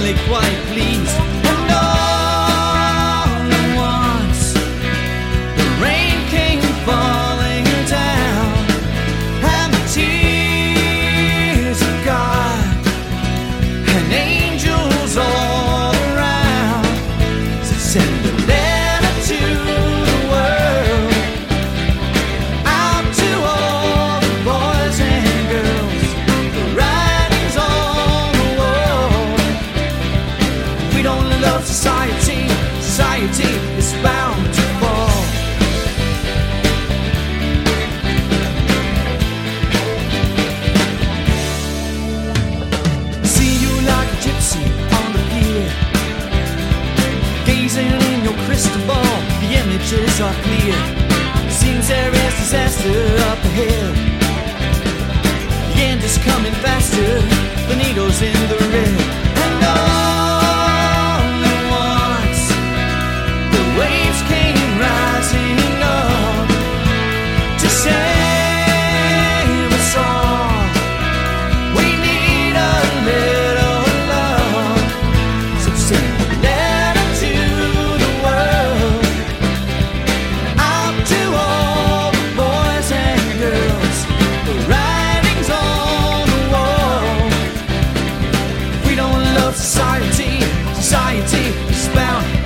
really quite pleased. And all at once, the rain came falling down, and the tears of God and angels all around. So send a letter to the world, out to all the boys and girls. The writing's on the wall. We don't love society, society is bound to fall. See you like a gypsy on the pier, gazing in your crystal ball. The images are clear. Seems there is disaster up ahead. The end is coming faster. The needle's in the red. And all at once, the waves came rising up to save us all. We need a little love. So send a letter to the world, out to all the boys and girls. The writing's on the wall. We don't love society, society is bound